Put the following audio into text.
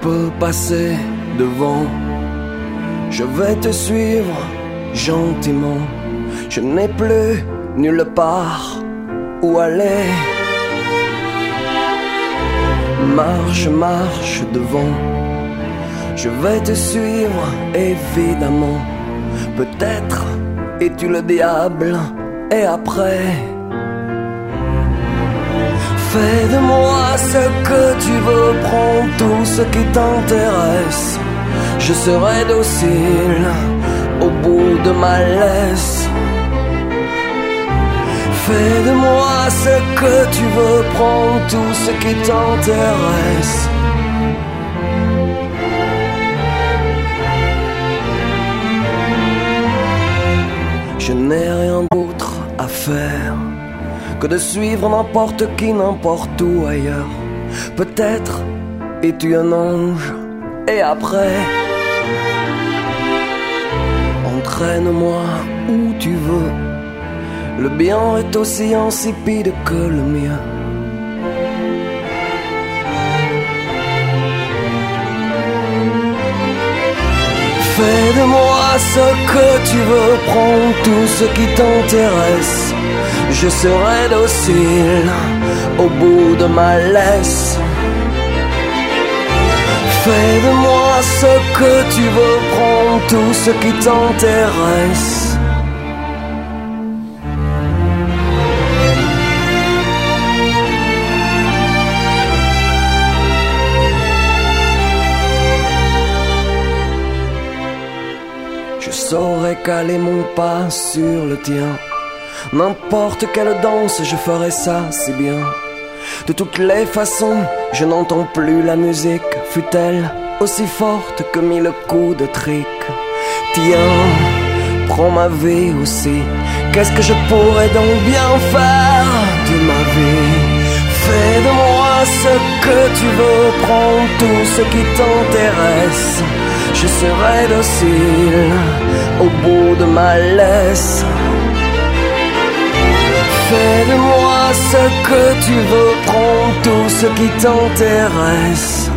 peux passer devant. Je vais te suivre gentiment. Je n'ai plus nulle part où aller. Marche, marche devant. Je vais te suivre évidemment. Peut-être es-tu le diable. Et après, fais de moi ce que tu veux, prends tout ce qui t'intéresse. Je serai docile au bout de ma laisse. Fais de moi ce que tu veux, prends tout ce qui t'intéresse. Je n'ai rien d'autre à faire que de suivre n'importe qui, n'importe où ailleurs. Peut-être es-tu un ange. Et après, entraîne-moi où tu veux. Le bien est aussi insipide que le mien. Fais de moi ce que tu veux, prends tout ce qui t'intéresse. Je serai docile au bout de ma laisse. Fais de moi ce que tu veux, prends tout ce qui t'intéresse. Je saurais caler mon pas sur le tien. N'importe quelle danse, je ferai ça si bien. De toutes les façons, je n'entends plus la musique, fût-elle aussi forte que mille coups de trick. Tiens, prends ma vie aussi. Qu'est-ce que je pourrais donc bien faire de ma vie? Fais de moi ce que tu veux, prends tout ce qui t'intéresse. Je serai docile au bout de ma laisse. Fais de moi ce que tu veux, prends tout ce qui t'intéresse.